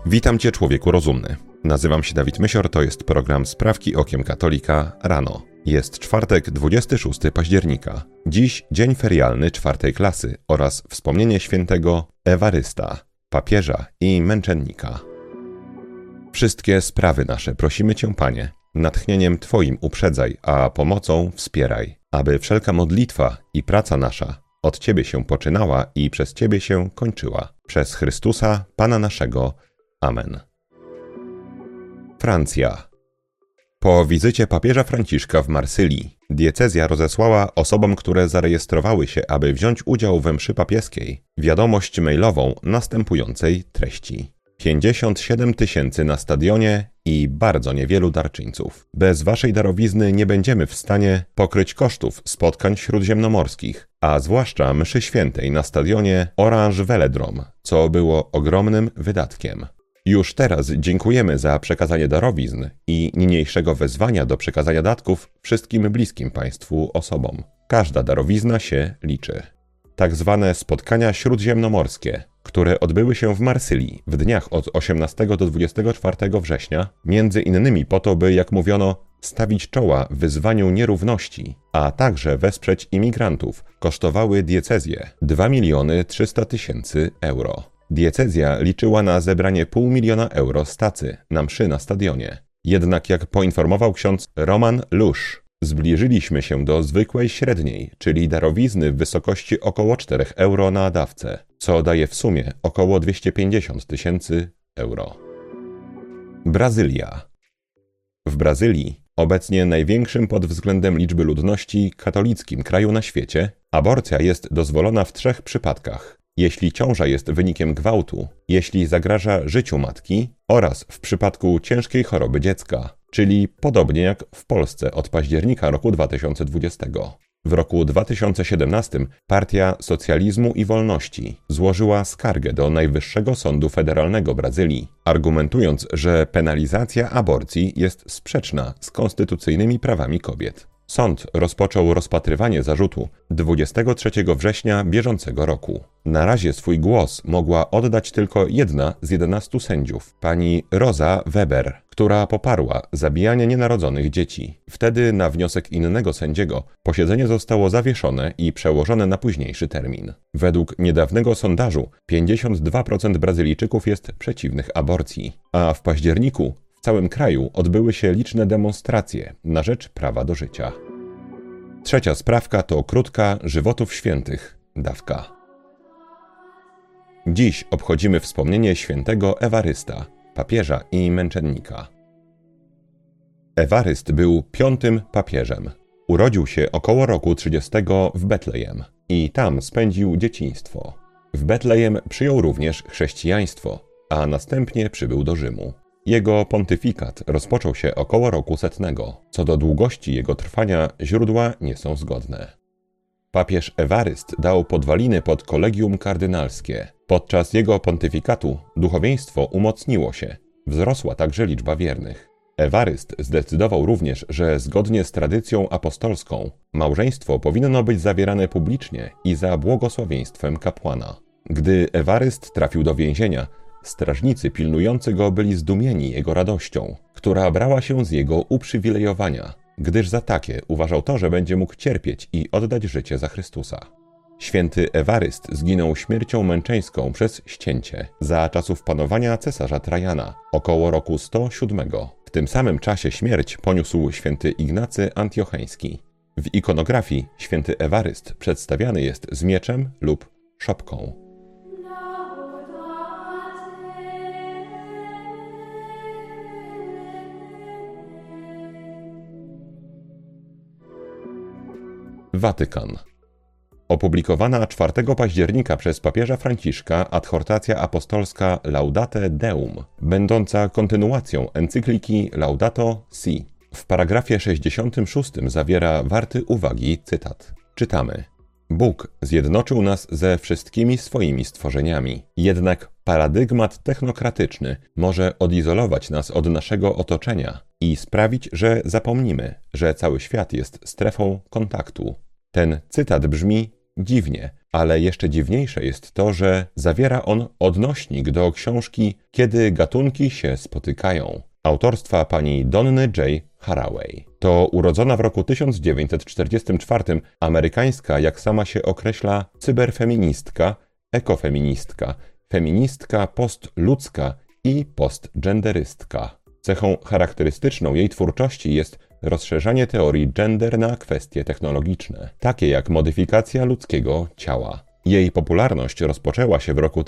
Witam Cię, człowieku rozumny. Nazywam się Dawid Mysior, to jest program Sprawki Okiem Katolika rano. Jest czwartek, 26 października. Dziś dzień ferialny 4. klasy oraz wspomnienie świętego Ewarysta, papieża i męczennika. Wszystkie sprawy nasze prosimy Cię, Panie, natchnieniem Twoim uprzedzaj, a pomocą wspieraj, aby wszelka modlitwa i praca nasza od Ciebie się poczynała i przez Ciebie się kończyła. Przez Chrystusa, Pana naszego. Amen. Francja. Po wizycie papieża Franciszka w Marsylii, diecezja rozesłała osobom, które zarejestrowały się, aby wziąć udział we mszy papieskiej, wiadomość mailową następującej treści. 57 000 na stadionie i bardzo niewielu darczyńców. Bez waszej darowizny nie będziemy w stanie pokryć kosztów spotkań śródziemnomorskich, a zwłaszcza mszy świętej na stadionie Orange Velodrome, co było ogromnym wydatkiem. Już teraz dziękujemy za przekazanie darowizn i niniejszego wezwania do przekazania datków wszystkim bliskim Państwu osobom. Każda darowizna się liczy. Tak zwane spotkania śródziemnomorskie, które odbyły się w Marsylii w dniach od 18 do 24 września, między innymi po to, by, jak mówiono, stawić czoła wyzwaniu nierówności, a także wesprzeć imigrantów, kosztowały diecezję 2 300 000 euro. Diecezja liczyła na zebranie 500 000 euro z tacy na mszy na stadionie. Jednak, jak poinformował ksiądz Roman Lusz, zbliżyliśmy się do zwykłej średniej, czyli darowizny w wysokości około 4 euro na dawcę, co daje w sumie około 250 000 euro. Brazylia. W Brazylii, obecnie największym pod względem liczby ludności katolickim kraju na świecie, aborcja jest dozwolona w 3 przypadkach. Jeśli ciąża jest wynikiem gwałtu, jeśli zagraża życiu matki oraz w przypadku ciężkiej choroby dziecka, czyli podobnie jak w Polsce od października roku 2020. W roku 2017 Partia Socjalizmu i Wolności złożyła skargę do Najwyższego Sądu Federalnego Brazylii, argumentując, że penalizacja aborcji jest sprzeczna z konstytucyjnymi prawami kobiet. Sąd rozpoczął rozpatrywanie zarzutu 23 września bieżącego roku. Na razie swój głos mogła oddać tylko jedna z 11 sędziów, pani Rosa Weber, która poparła zabijanie nienarodzonych dzieci. Wtedy na wniosek innego sędziego posiedzenie zostało zawieszone i przełożone na późniejszy termin. Według niedawnego sondażu 52% Brazylijczyków jest przeciwnych aborcji, a w październiku w całym kraju odbyły się liczne demonstracje na rzecz prawa do życia. Trzecia sprawka to krótka żywotów świętych dawka. Dziś obchodzimy wspomnienie świętego Ewarysta, papieża i męczennika. Ewaryst był 5. papieżem. Urodził się około roku 30 w Betlejem i tam spędził dzieciństwo. W Betlejem przyjął również chrześcijaństwo, a następnie przybył do Rzymu. Jego pontyfikat rozpoczął się około roku 100. Co do długości jego trwania źródła nie są zgodne. Papież Ewaryst dał podwaliny pod kolegium kardynalskie. Podczas jego pontyfikatu duchowieństwo umocniło się. Wzrosła także liczba wiernych. Ewaryst zdecydował również, że zgodnie z tradycją apostolską małżeństwo powinno być zawierane publicznie i za błogosławieństwem kapłana. Gdy Ewaryst trafił do więzienia, strażnicy pilnujący go byli zdumieni jego radością, która brała się z jego uprzywilejowania, gdyż za takie uważał to, że będzie mógł cierpieć i oddać życie za Chrystusa. Święty Ewaryst zginął śmiercią męczeńską przez ścięcie za czasów panowania cesarza Trajana, około roku 107. W tym samym czasie śmierć poniósł święty Ignacy Antiocheński. W ikonografii święty Ewaryst przedstawiany jest z mieczem lub szopką. Watykan. Opublikowana 4 października przez papieża Franciszka adhortacja apostolska Laudate Deum, będąca kontynuacją encykliki Laudato Si, w paragrafie 66 zawiera warty uwagi cytat. Czytamy: Bóg zjednoczył nas ze wszystkimi swoimi stworzeniami, jednak paradygmat technokratyczny może odizolować nas od naszego otoczenia i sprawić, że zapomnimy, że cały świat jest strefą kontaktu. Ten cytat brzmi dziwnie, Ale jeszcze dziwniejsze jest to, że zawiera on odnośnik do książki Kiedy gatunki się spotykają, autorstwa pani Donny J. Haraway. To urodzona w roku 1944 amerykańska, jak sama się określa, cyberfeministka, ekofeministka, feministka postludzka i postgenderystka. Cechą charakterystyczną jej twórczości jest rozszerzanie teorii gender na kwestie technologiczne, takie jak modyfikacja ludzkiego ciała. Jej popularność rozpoczęła się w roku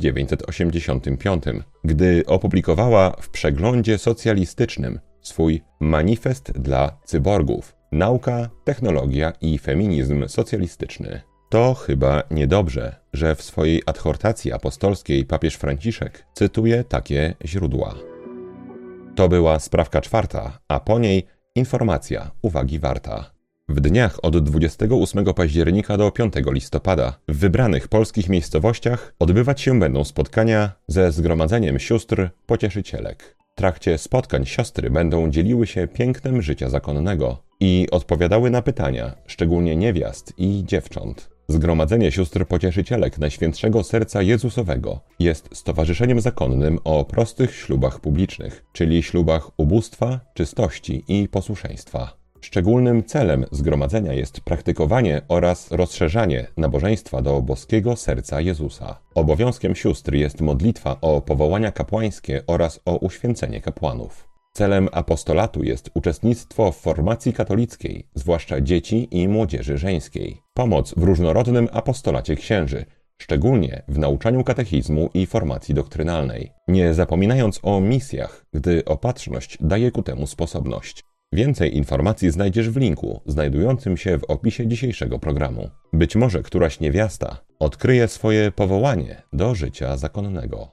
1985, gdy opublikowała w przeglądzie socjalistycznym swój Manifest dla cyborgów – Nauka, technologia i feminizm socjalistyczny. To chyba niedobrze, że w swojej adhortacji apostolskiej papież Franciszek cytuje takie źródła. To była sprawka czwarta, a po niej informacja uwagi warta. W dniach od 28 października do 5 listopada w wybranych polskich miejscowościach odbywać się będą spotkania ze Zgromadzeniem Sióstr Pocieszycielek. W trakcie spotkań siostry będą dzieliły się pięknem życia zakonnego i odpowiadały na pytania, szczególnie niewiast i dziewcząt. Zgromadzenie Sióstr Pocieszycielek Najświętszego Serca Jezusowego jest stowarzyszeniem zakonnym o prostych ślubach publicznych, czyli ślubach ubóstwa, czystości i posłuszeństwa. Szczególnym celem zgromadzenia jest praktykowanie oraz rozszerzanie nabożeństwa do boskiego serca Jezusa. Obowiązkiem sióstr jest modlitwa o powołania kapłańskie oraz o uświęcenie kapłanów. Celem apostolatu jest uczestnictwo w formacji katolickiej, zwłaszcza dzieci i młodzieży żeńskiej. Pomoc w różnorodnym apostolacie księży, szczególnie w nauczaniu katechizmu i formacji doktrynalnej. Nie zapominając o misjach, gdy opatrzność daje ku temu sposobność. Więcej informacji znajdziesz w linku znajdującym się w opisie dzisiejszego programu. Być może któraś niewiasta odkryje swoje powołanie do życia zakonnego.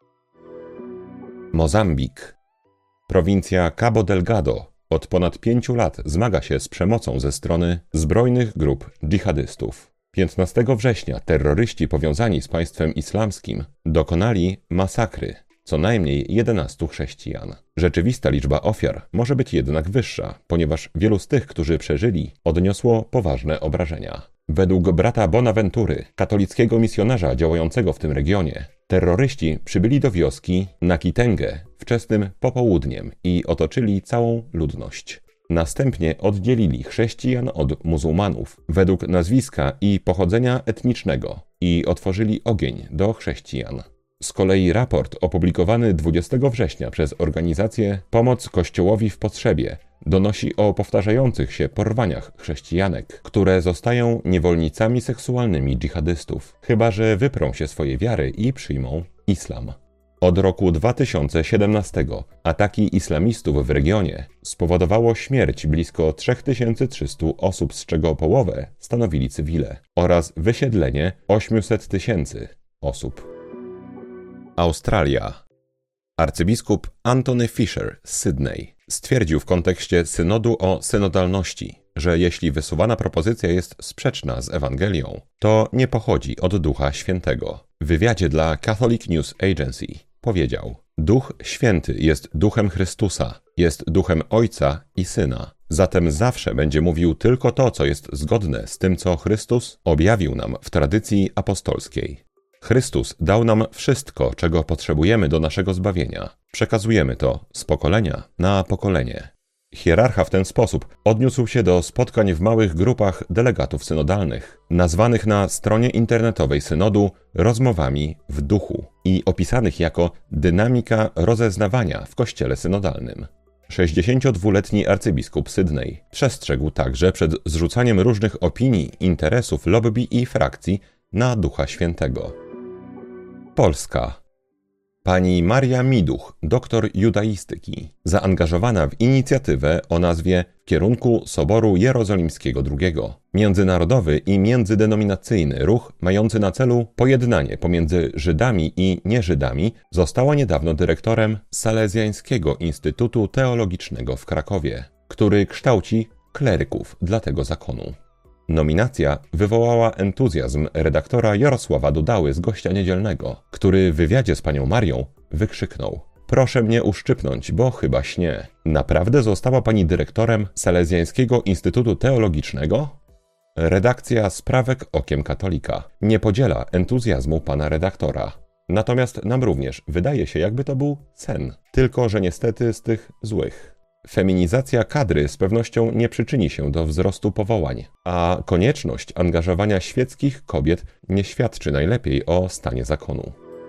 Mozambik. Prowincja Cabo Delgado od ponad 5 lat zmaga się z przemocą ze strony zbrojnych grup dżihadystów. 15 września terroryści powiązani z państwem islamskim dokonali masakry co najmniej 11 chrześcijan. Rzeczywista liczba ofiar może być jednak wyższa, ponieważ wielu z tych, którzy przeżyli, odniosło poważne obrażenia. Według brata Bonaventury, katolickiego misjonarza działającego w tym regionie, terroryści przybyli do wioski Nakitengę wczesnym popołudniem i otoczyli całą ludność. Następnie oddzielili chrześcijan od muzułmanów według nazwiska i pochodzenia etnicznego i otworzyli ogień do chrześcijan. Z kolei raport opublikowany 20 września przez organizację Pomoc Kościołowi w Potrzebie donosi o powtarzających się porwaniach chrześcijanek, które zostają niewolnicami seksualnymi dżihadystów, chyba że wyprą się swojej wiary i przyjmą islam. Od roku 2017 ataki islamistów w regionie spowodowało śmierć blisko 3300 osób, z czego połowę stanowili cywile, oraz wysiedlenie 800 000 osób. Australia. Arcybiskup Anthony Fisher z Sydney stwierdził w kontekście synodu o synodalności, że jeśli wysuwana propozycja jest sprzeczna z Ewangelią, to nie pochodzi od Ducha Świętego. W wywiadzie dla Catholic News Agency powiedział: Duch Święty jest Duchem Chrystusa, jest Duchem Ojca i Syna. Zatem zawsze będzie mówił tylko to, co jest zgodne z tym, co Chrystus objawił nam w tradycji apostolskiej. Chrystus dał nam wszystko, czego potrzebujemy do naszego zbawienia. Przekazujemy to z pokolenia na pokolenie. Hierarcha w ten sposób odniósł się do spotkań w małych grupach delegatów synodalnych, nazwanych na stronie internetowej synodu rozmowami w duchu i opisanych jako dynamika rozeznawania w kościele synodalnym. 62-letni arcybiskup Sydney przestrzegł także przed zrzucaniem różnych opinii, interesów, lobby i frakcji na Ducha Świętego. Polska. Pani Maria Miduch, doktor judaistyki, zaangażowana w inicjatywę o nazwie W kierunku Soboru Jerozolimskiego II. Międzynarodowy i międzydenominacyjny ruch mający na celu pojednanie pomiędzy Żydami i nieżydami została niedawno dyrektorem Salezjańskiego Instytutu Teologicznego w Krakowie, który kształci kleryków dla tego zakonu. Nominacja wywołała entuzjazm redaktora Jarosława Dudały z Gościa Niedzielnego, który w wywiadzie z panią Marią wykrzyknął: Proszę mnie uszczypnąć, bo chyba śnie. Naprawdę została pani dyrektorem Salezjańskiego Instytutu Teologicznego? Redakcja Sprawek Okiem Katolika nie podziela entuzjazmu pana redaktora. Natomiast nam również wydaje się, jakby to był sen, tylko że niestety z tych złych. Feminizacja kadry z pewnością nie przyczyni się do wzrostu powołań, a konieczność angażowania świeckich kobiet nie świadczy najlepiej o stanie zakonu.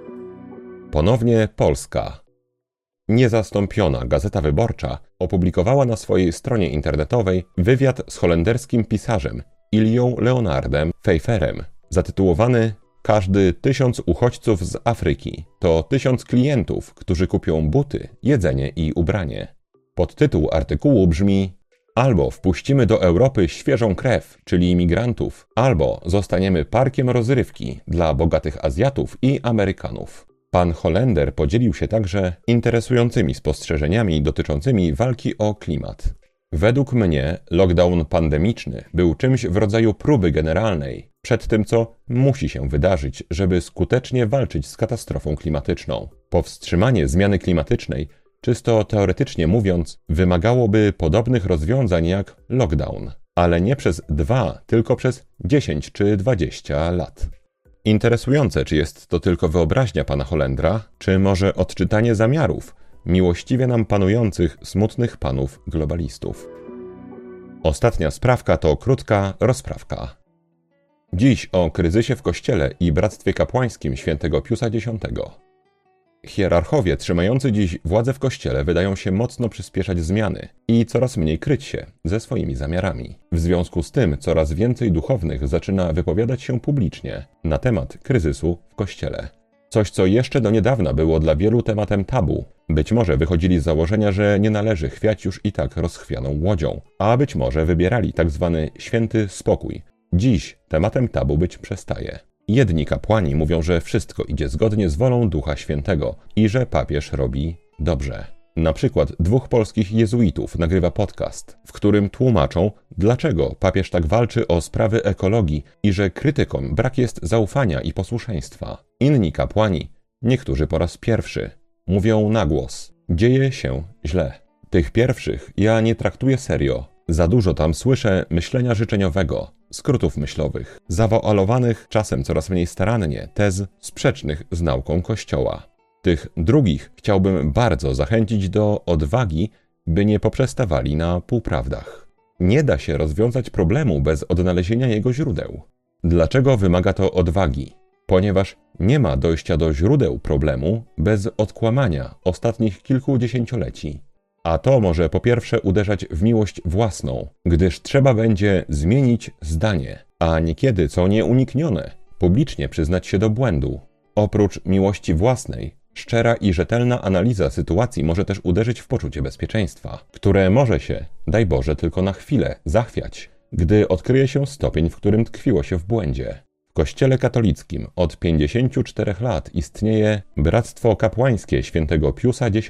Ponownie Polska. Niezastąpiona Gazeta Wyborcza opublikowała na swojej stronie internetowej wywiad z holenderskim pisarzem Ilią Leonardem Pfeifferem, zatytułowany „Każdy 1000 uchodźców z Afryki to 1000 klientów, którzy kupią buty, jedzenie i ubranie”. Podtytuł artykułu brzmi: albo wpuścimy do Europy świeżą krew, czyli imigrantów, albo zostaniemy parkiem rozrywki dla bogatych Azjatów i Amerykanów. Pan Holender podzielił się także interesującymi spostrzeżeniami dotyczącymi walki o klimat. Według mnie lockdown pandemiczny był czymś w rodzaju próby generalnej przed tym, co musi się wydarzyć, żeby skutecznie walczyć z katastrofą klimatyczną. Powstrzymanie zmiany klimatycznej, czysto teoretycznie mówiąc, wymagałoby podobnych rozwiązań jak lockdown, ale nie przez 2, tylko przez 10 czy 20 lat. Interesujące, czy jest to tylko wyobraźnia pana Holendra, czy może odczytanie zamiarów miłościwie nam panujących smutnych panów globalistów. Ostatnia sprawka to krótka rozprawka. Dziś o kryzysie w Kościele i Bractwie Kapłańskim świętego Piusa X. Hierarchowie trzymający dziś władzę w Kościele wydają się mocno przyspieszać zmiany i coraz mniej kryć się ze swoimi zamiarami. W związku z tym coraz więcej duchownych zaczyna wypowiadać się publicznie na temat kryzysu w Kościele. Coś, co jeszcze do niedawna było dla wielu tematem tabu. Być może wychodzili z założenia, że nie należy chwiać już i tak rozchwianą łodzią, a być może wybierali tzw. święty spokój. Dziś tematem tabu być przestaje. Jedni kapłani mówią, że wszystko idzie zgodnie z wolą Ducha Świętego i że papież robi dobrze. Na przykład 2 polskich jezuitów nagrywa podcast, w którym tłumaczą, dlaczego papież tak walczy o sprawy ekologii i że krytykom brak jest zaufania i posłuszeństwa. Inni kapłani, niektórzy po raz pierwszy, mówią na głos: dzieje się źle. Tych pierwszych ja nie traktuję serio. Za dużo tam słyszę myślenia życzeniowego, skrótów myślowych, zawoalowanych czasem coraz mniej starannie tez sprzecznych z nauką Kościoła. Tych drugich chciałbym bardzo zachęcić do odwagi, by nie poprzestawali na półprawdach. Nie da się rozwiązać problemu bez odnalezienia jego źródeł. Dlaczego wymaga to odwagi? Ponieważ nie ma dojścia do źródeł problemu bez odkłamania ostatnich kilku dziesięcioleci. A to może po pierwsze uderzać w miłość własną, gdyż trzeba będzie zmienić zdanie, a niekiedy, co nieuniknione, publicznie przyznać się do błędu. Oprócz miłości własnej, szczera i rzetelna analiza sytuacji może też uderzyć w poczucie bezpieczeństwa, które może się, daj Boże, tylko na chwilę zachwiać, gdy odkryje się stopień, w którym tkwiło się w błędzie. W Kościele katolickim od 54 lat istnieje Bractwo Kapłańskie świętego Piusa X.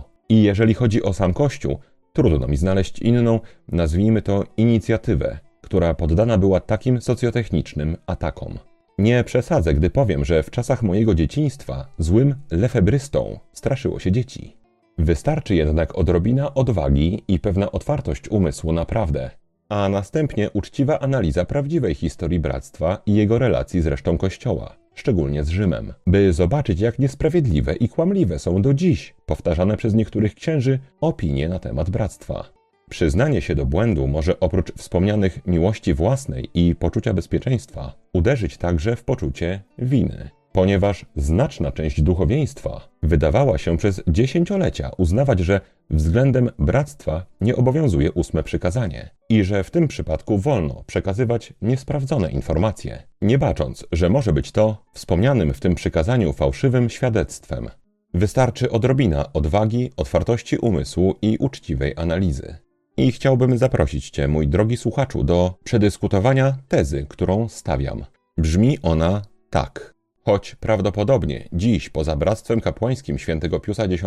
I jeżeli chodzi o sam Kościół, trudno mi znaleźć inną, nazwijmy to, inicjatywę, która poddana była takim socjotechnicznym atakom. Nie przesadzę, gdy powiem, że w czasach mojego dzieciństwa złym lefebrystą straszyło się dzieci. Wystarczy jednak odrobina odwagi i pewna otwartość umysłu na prawdę, a następnie uczciwa analiza prawdziwej historii bractwa i jego relacji z resztą Kościoła, szczególnie z Rzymem, by zobaczyć, jak niesprawiedliwe i kłamliwe są do dziś powtarzane przez niektórych księży opinie na temat bractwa. Przyznanie się do błędu może oprócz wspomnianych miłości własnej i poczucia bezpieczeństwa uderzyć także w poczucie winy, ponieważ znaczna część duchowieństwa wydawała się przez dziesięciolecia uznawać, że względem bractwa nie obowiązuje 8 przykazanie i że w tym przypadku wolno przekazywać niesprawdzone informacje, nie bacząc, że może być to wspomnianym w tym przykazaniu fałszywym świadectwem. Wystarczy odrobina odwagi, otwartości umysłu i uczciwej analizy. I chciałbym zaprosić Cię, mój drogi słuchaczu, do przedyskutowania tezy, którą stawiam. Brzmi ona tak. Choć prawdopodobnie dziś poza Bractwem Kapłańskim świętego Piusa X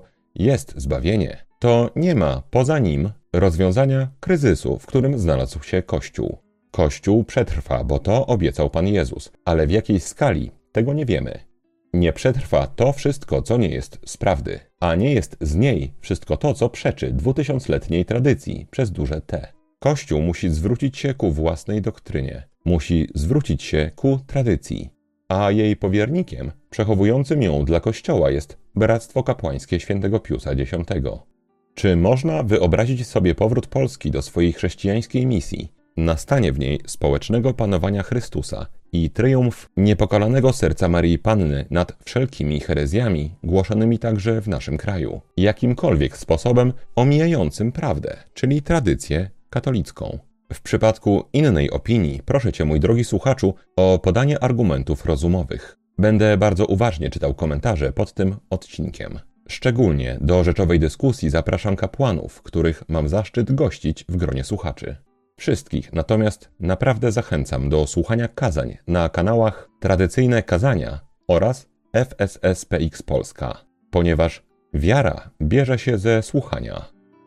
jest zbawienie, to nie ma poza nim rozwiązania kryzysu, w którym znalazł się Kościół. Kościół przetrwa, bo to obiecał Pan Jezus, ale w jakiej skali, tego nie wiemy. Nie przetrwa to wszystko, co nie jest z prawdy, a nie jest z niej wszystko to, co przeczy 2000-letniej tradycji przez duże T. Kościół musi zwrócić się ku własnej doktrynie. Musi zwrócić się ku tradycji. A jej powiernikiem, przechowującym ją dla Kościoła, jest Bractwo Kapłańskie Świętego Piusa X. Czy można wyobrazić sobie powrót Polski do swojej chrześcijańskiej misji, nastanie w niej społecznego panowania Chrystusa i triumf niepokalanego serca Maryi Panny nad wszelkimi herezjami głoszonymi także w naszym kraju, jakimkolwiek sposobem omijającym prawdę, czyli tradycję katolicką? W przypadku innej opinii proszę Cię, mój drogi słuchaczu, o podanie argumentów rozumowych. Będę bardzo uważnie czytał komentarze pod tym odcinkiem. Szczególnie do rzeczowej dyskusji zapraszam kapłanów, których mam zaszczyt gościć w gronie słuchaczy. Wszystkich natomiast naprawdę zachęcam do słuchania kazań na kanałach Tradycyjne Kazania oraz FSSPX Polska, ponieważ wiara bierze się ze słuchania.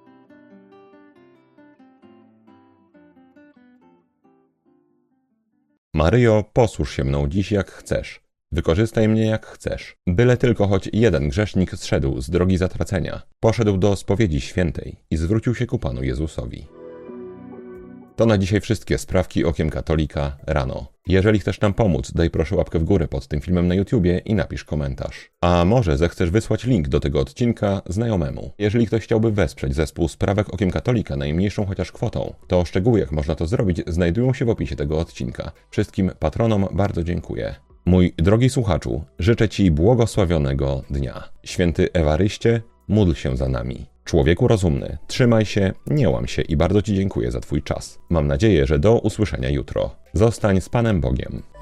Maryjo, posłuż się mną dziś jak chcesz. Wykorzystaj mnie jak chcesz. Byle tylko choć jeden grzesznik zszedł z drogi zatracenia, poszedł do spowiedzi świętej i zwrócił się ku Panu Jezusowi. To na dzisiaj wszystkie sprawki okiem katolika rano. Jeżeli chcesz nam pomóc, daj proszę łapkę w górę pod tym filmem na YouTubie i napisz komentarz. A może zechcesz wysłać link do tego odcinka znajomemu. Jeżeli ktoś chciałby wesprzeć zespół Sprawek Okiem Katolika najmniejszą chociaż kwotą, to szczegóły jak można to zrobić znajdują się w opisie tego odcinka. Wszystkim patronom bardzo dziękuję. Mój drogi słuchaczu, życzę Ci błogosławionego dnia. Święty Ewaryście, módl się za nami. Człowieku rozumny, trzymaj się, nie łam się i bardzo Ci dziękuję za Twój czas. Mam nadzieję, że do usłyszenia jutro. Zostań z Panem Bogiem.